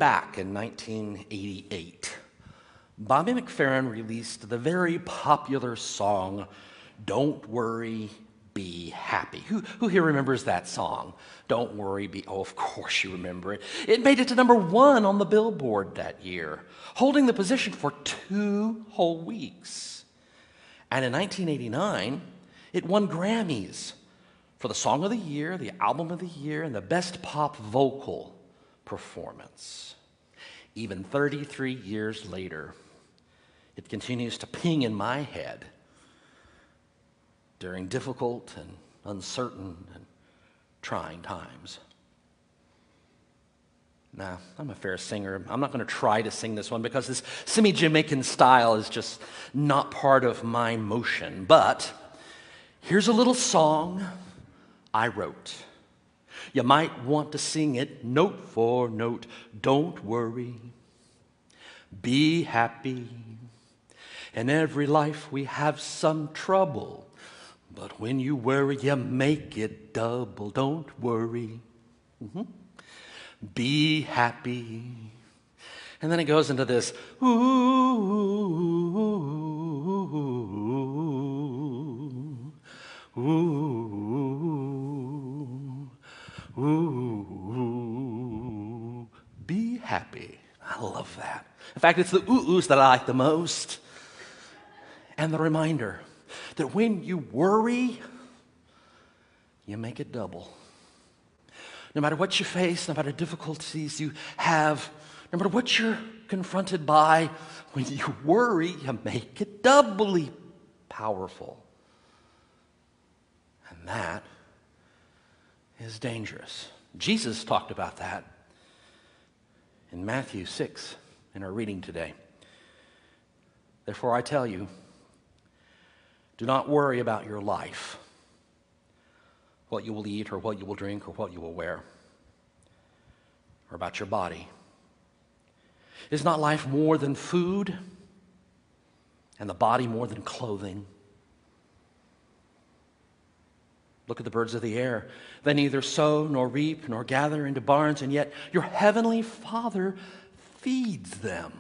back in 1988, Bobby McFerrin released the very popular song, Don't Worry, Be Happy. Who here remembers that song? Don't worry, be... Oh, of course you remember it. It made it to #1 on the Billboard that year, holding the position for 2 whole weeks. And in 1989, it won Grammys for the Song of the Year, the Album of the Year, and the Best Pop Vocal Performance. Even 33 years later, it continues to ping in my head during difficult and uncertain and trying times. Now, I'm a fair singer. I'm not going to try to sing this one because this semi-Jamaican style is just not part of my motion. But here's a little song I wrote. You might want to sing it note for note. Don't worry, be happy. In every life we have some trouble, but when you worry, you make it double. Don't worry. Be happy. And then it goes into this, be happy. I love that. In fact, it's the oohs that I like the most. And the reminder that when you worry, you make it double. No matter what you face, no matter difficulties you have, no matter what you're confronted by, when you worry, you make it doubly powerful. And that is dangerous. Jesus talked about that in Matthew 6 in our reading today. Therefore, I tell you, do not worry about your life, what you will eat or what you will drink or what you will wear, or about your body. Is not life more than food, and the body more than clothing? Look at the birds of the air. They neither sow nor reap nor gather into barns, and yet your heavenly Father feeds them.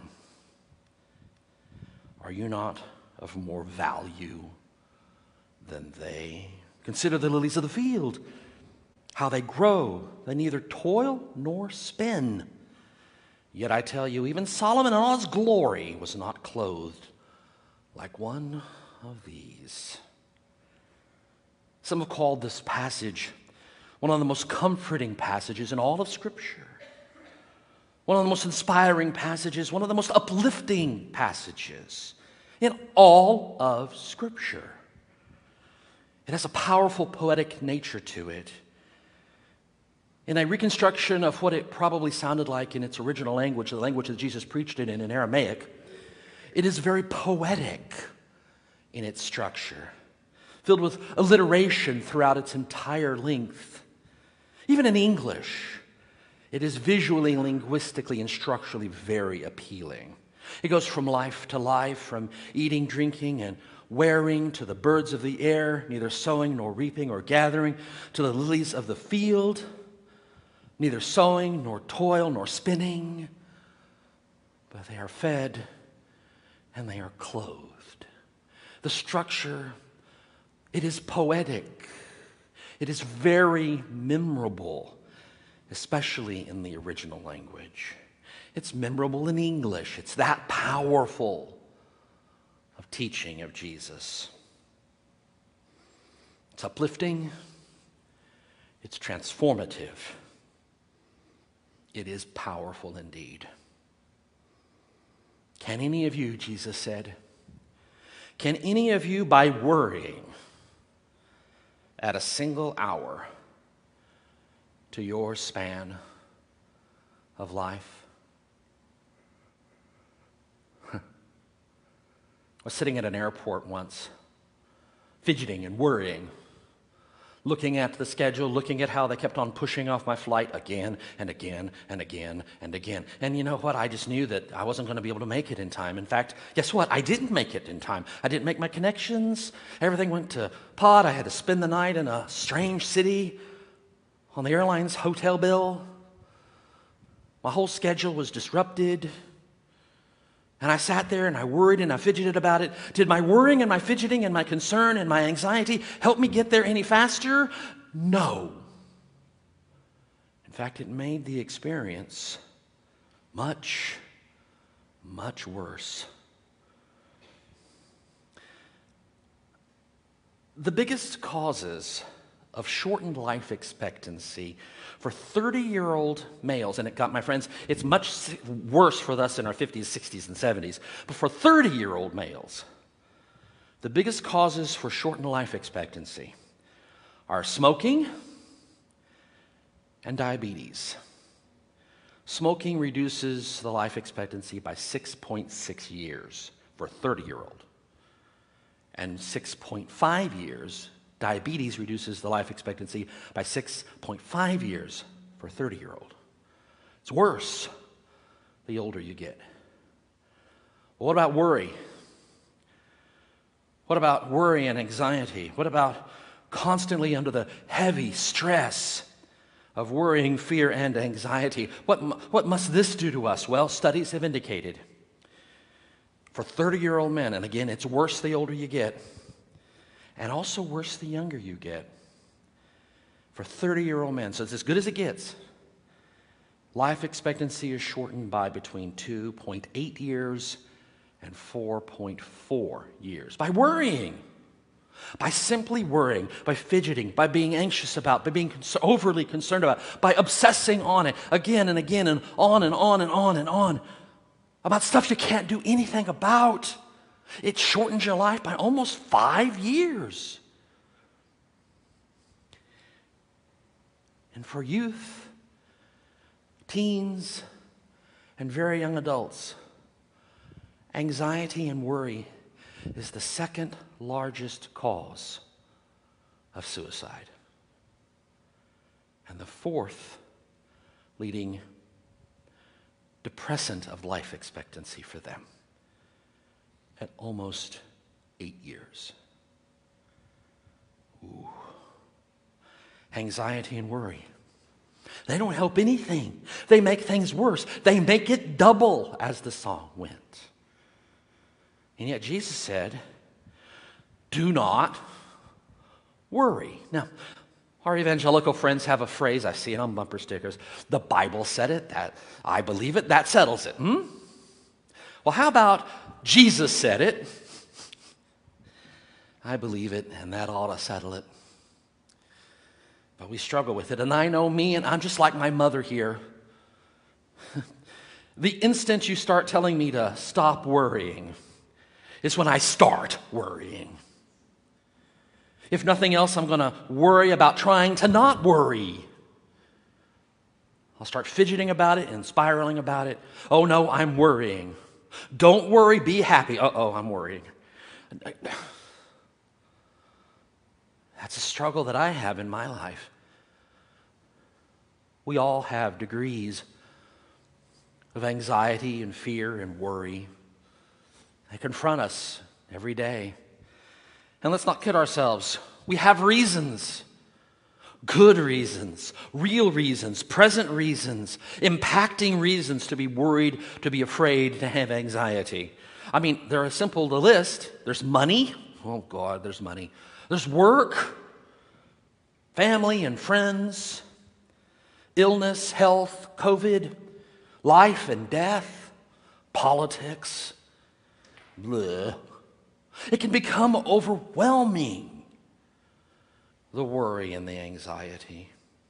Are you not of more value than they? Consider the lilies of the field, how they grow. They neither toil nor spin. Yet I tell you, even Solomon in all his glory was not clothed like one of these. Some have called this passage one of the most comforting passages in all of Scripture, one of the most inspiring passages, one of the most uplifting passages in all of Scripture. It has a powerful poetic nature to it. In a reconstruction of what it probably sounded like in its original language, the language that Jesus preached it in Aramaic, it is very poetic in its structure, filled with alliteration throughout its entire length. Even in English, it is visually, linguistically, and structurally very appealing. It goes from life to life, from eating, drinking, and wearing to the birds of the air, neither sowing nor reaping or gathering, to the lilies of the field, neither sowing nor toil nor spinning, but they are fed and they are clothed. The structure, it is poetic. It is very memorable, especially in the original language. It's memorable in English. It's that powerful of teaching of Jesus. It's uplifting. It's transformative. It is powerful indeed. Can any of you, Jesus said, can any of you, by worrying, add a single hour to your span of life? I was sitting at an airport once, fidgeting and worrying, looking at the schedule, looking at how they kept on pushing off my flight again and again and again and again. And you know what? I just knew that I wasn't going to be able to make it in time. In fact, guess what? I didn't make it in time. I didn't make my connections. Everything went to pot. I had to spend the night in a strange city on the airline's hotel bill. My whole schedule was disrupted. And I sat there and I worried and I fidgeted about it. Did my worrying and my fidgeting and my concern and my anxiety help me get there any faster? No. In fact, it made the experience much, much worse. The biggest causes of shortened life expectancy for 30-year-old males, and my friends, it's much worse for us in our 50s, 60s, and 70s, but for 30-year-old males, the biggest causes for shortened life expectancy are smoking and diabetes. Smoking reduces the life expectancy by 6.6 years for a 30-year-old. And 6.5 years, diabetes reduces the life expectancy by 6.5 years for a 30-year-old. It's worse the older you get. Well, what about worry? What about worry and anxiety? What about constantly under the heavy stress of worrying, fear, and anxiety? What must this do to us? Well, studies have indicated for 30-year-old men, and again, it's worse the older you get, and also worse the younger you get. For 30-year-old men, so it's as good as it gets, life expectancy is shortened by between 2.8 years and 4.4 years by worrying. By simply worrying, by fidgeting, by being anxious about, by being overly concerned about, by obsessing on it again and again and on and on and on and on about stuff you can't do anything about. It shortens your life by almost 5 years. And for youth, teens, and very young adults, anxiety and worry is the second largest cause of suicide, and the fourth leading depressant of life expectancy for them at almost 8 years. Ooh. Anxiety and worry. They don't help anything. They make things worse. They make it double, as the song went. And yet Jesus said, do not worry. Now, our evangelical friends have a phrase, I see it on bumper stickers. The Bible said it, that I believe it, that settles it. Well, how about Jesus said it? I believe it, and that ought to settle it. But we struggle with it, and I know me, and I'm just like my mother here. The instant you start telling me to stop worrying is when I start worrying. If nothing else, I'm going to worry about trying to not worry. I'll start fidgeting about it and spiraling about it. Oh no, I'm worrying. Don't worry, be happy. Uh-oh, I'm worrying. That's a struggle that I have in my life. We all have degrees of anxiety and fear and worry. They confront us every day. And let's not kid ourselves. We have reasons, good reasons, real reasons, present reasons, impacting reasons to be worried, to be afraid, to have anxiety. I mean, they're simple to list. There's money. Oh, God, there's money. There's work, family and friends, illness, health, COVID, life and death, politics. Blah. It can become overwhelming, the worry and the anxiety.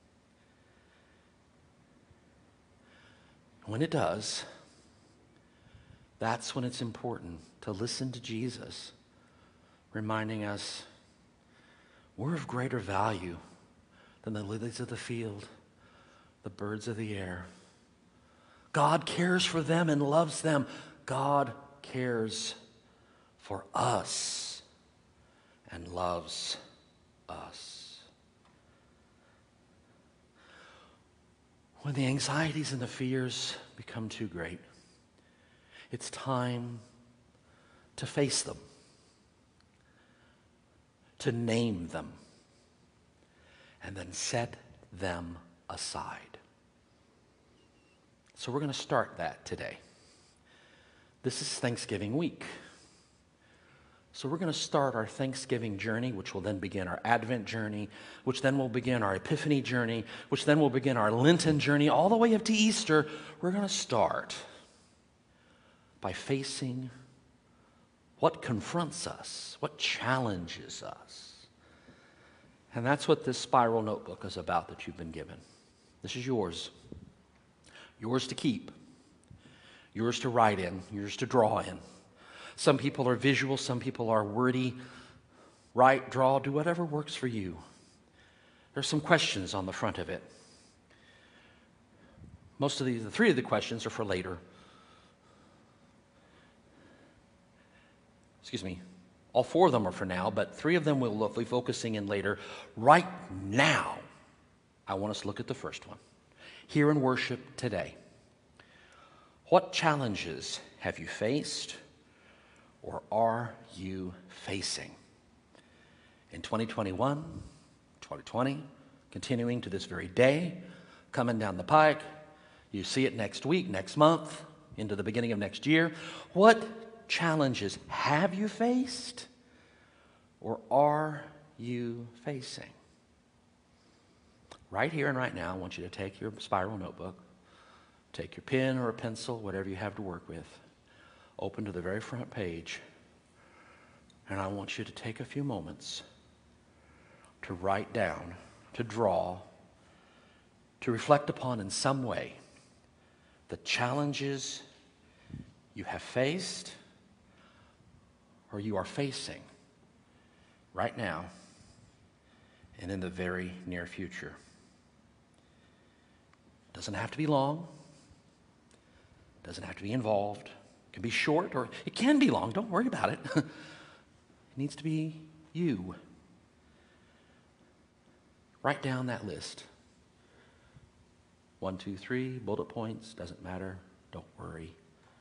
When it does, that's when it's important to listen to Jesus, reminding us we're of greater value than the lilies of the field, the birds of the air. God cares for them and loves them. God cares for us and loves us. When the anxieties and the fears become too great, it's time to face them, to name them, and then set them aside. So we're going to start that today. This is Thanksgiving week. So we're going to start our Thanksgiving journey, which will then begin our Advent journey, which then will begin our Epiphany journey, which then will begin our Lenten journey, all the way up to Easter. We're going to start by facing what confronts us, what challenges us. And that's what this spiral notebook is about that you've been given. This is yours. Yours to keep. Yours to write in. Yours to draw in. Some people are visual, some people are wordy. Write, draw, do whatever works for you. There's some questions on the front of it. Most of the three of the questions are for later. Excuse me. All four of them are for now, but three of them we'll be focusing in later. Right now, I want us to look at the first one. Here in worship today. What challenges have you faced or are you facing? In 2021, 2020, continuing to this very day, coming down the pike, you see it next week, next month, into the beginning of next year. What challenges have you faced or are you facing? Right here and right now, I want you to take your spiral notebook, take your pen or a pencil, whatever you have to work with, open to the very front page, and I want you to take a few moments to write down, to draw, to reflect upon in some way the challenges you have faced or you are facing right now and in the very near future. Doesn't have to be long. Doesn't have to be involved. It can be short or it can be long. Don't worry about it. It needs to be you. Write down that list. 1, 2, 3, bullet points, doesn't matter. Don't worry.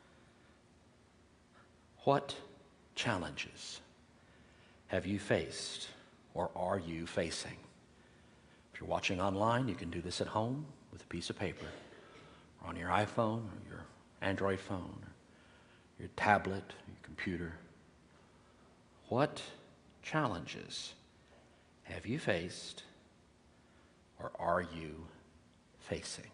What challenges have you faced or are you facing? If you're watching online, you can do this at home with a piece of paper or on your iPhone or your Android phone or your tablet, your computer. What challenges have you faced or are you facing?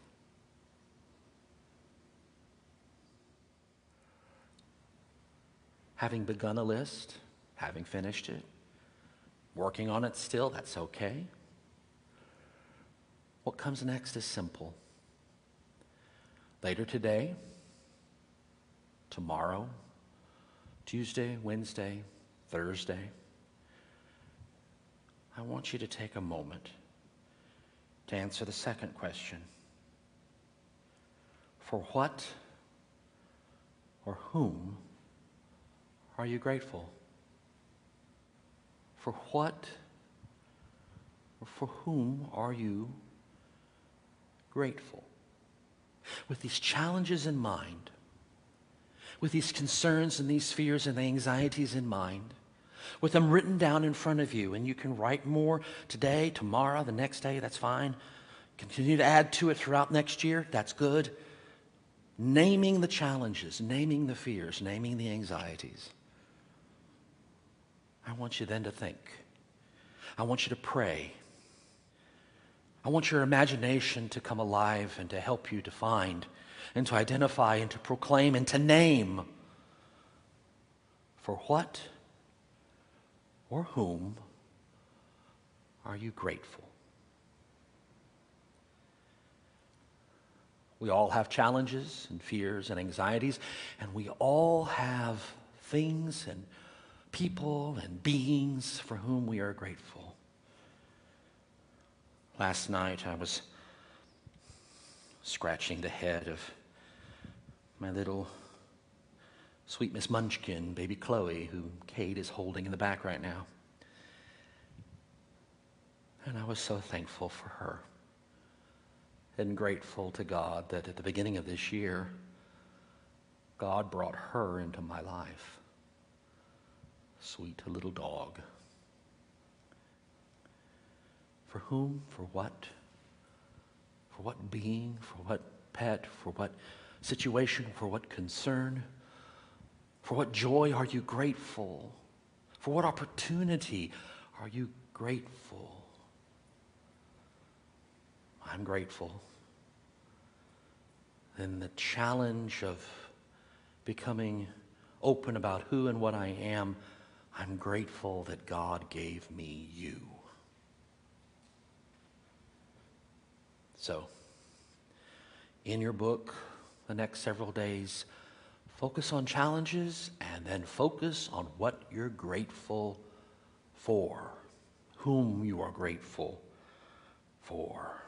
Having begun a list, having finished it, working on it still, that's okay. What comes next is simple. Later today, tomorrow, Tuesday, Wednesday, Thursday, I want you to take a moment to answer the second question. For what or whom are you grateful? For what or for whom are you grateful? With these challenges in mind, with these concerns and these fears and anxieties in mind, with them written down in front of you, and you can write more today, tomorrow, the next day, that's fine. Continue to add to it throughout next year, that's good. Naming the challenges, naming the fears, naming the anxieties. I want you then to think. I want you to pray. I want your imagination to come alive and to help you to find and to identify and to proclaim and to name. For what or whom are you grateful? We all have challenges and fears and anxieties, and we all have things and people and beings for whom we are grateful. Last night I was scratching the head of my little sweet Miss Munchkin, baby Chloe, who Kate is holding in the back right now. And I was so thankful for her and grateful to God that at the beginning of this year, God brought her into my life. Sweet little dog. For whom, for what being, for what pet, for what situation, for what concern, for what joy are you grateful? For what opportunity are you grateful? I'm grateful. Then the challenge of becoming open about who and what I am, I'm grateful that God gave me you. So, in your book, the next several days, focus on challenges and then focus on what you're grateful for, whom you are grateful for.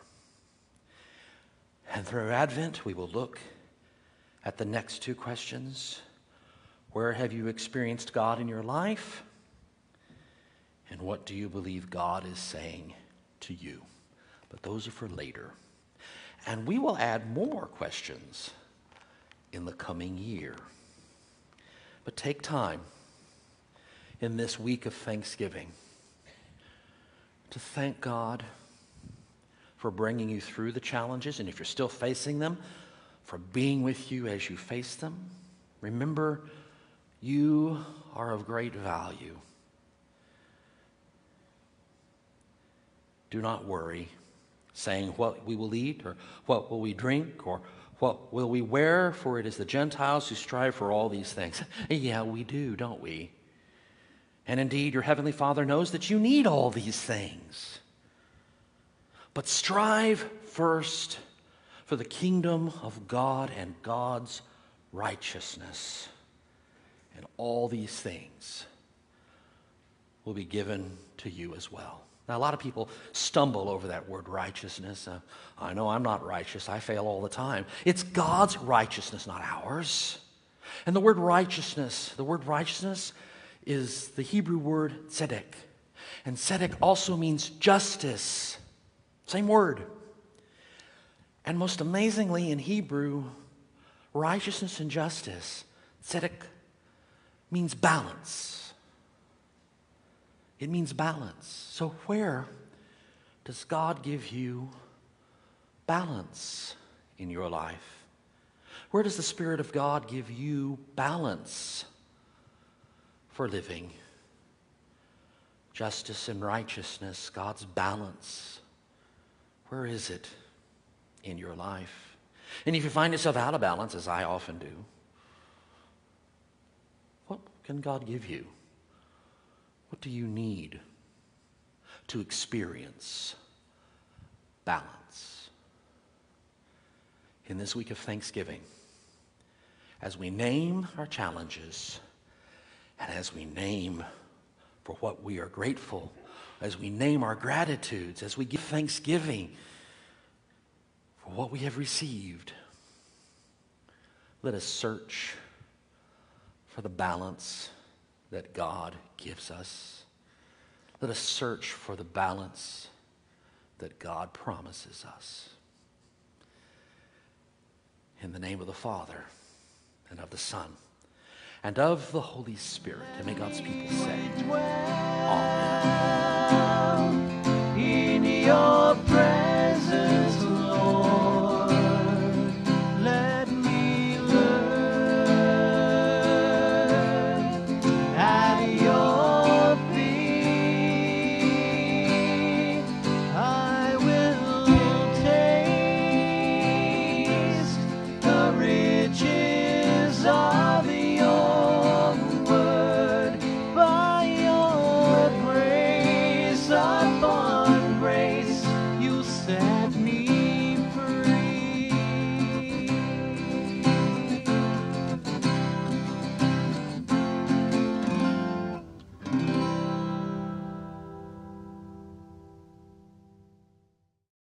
And through Advent, we will look at the next two questions. Where have you experienced God in your life? And what do you believe God is saying to you? But those are for later. And we will add more questions in the coming year. But take time in this week of Thanksgiving to thank God for bringing you through the challenges, and if you're still facing them, for being with you as you face them. Remember, you are of great value. Do not worry, saying what we will eat, or what will we drink, or what will we wear, for it is the Gentiles who strive for all these things. Yeah, we do, don't we? And indeed, your heavenly Father knows that you need all these things. But strive first for the kingdom of God and God's righteousness. And all these things will be given to you as well. Now, a lot of people stumble over that word righteousness. I know I'm not righteous. I fail all the time. It's God's righteousness, not ours. And the word righteousness is the Hebrew word tzedek. And tzedek also means justice. Same word. And most amazingly in Hebrew, righteousness and justice, tzedek, means balance. It means balance. So where does God give you balance in your life? Where does the Spirit of God give you balance for living? Justice and righteousness, God's balance. Where is it in your life? And if you find yourself out of balance, as I often do, what can God give you? What do you need to experience balance? In this week of Thanksgiving, as we name our challenges, and as we name for what we are grateful, as we name our gratitudes, as we give thanksgiving for what we have received, let us search for the balance that God gives us. Let us search for the balance that God promises us. In the name of the Father, and of the Son, and of the Holy Spirit, and may God's people say, Amen.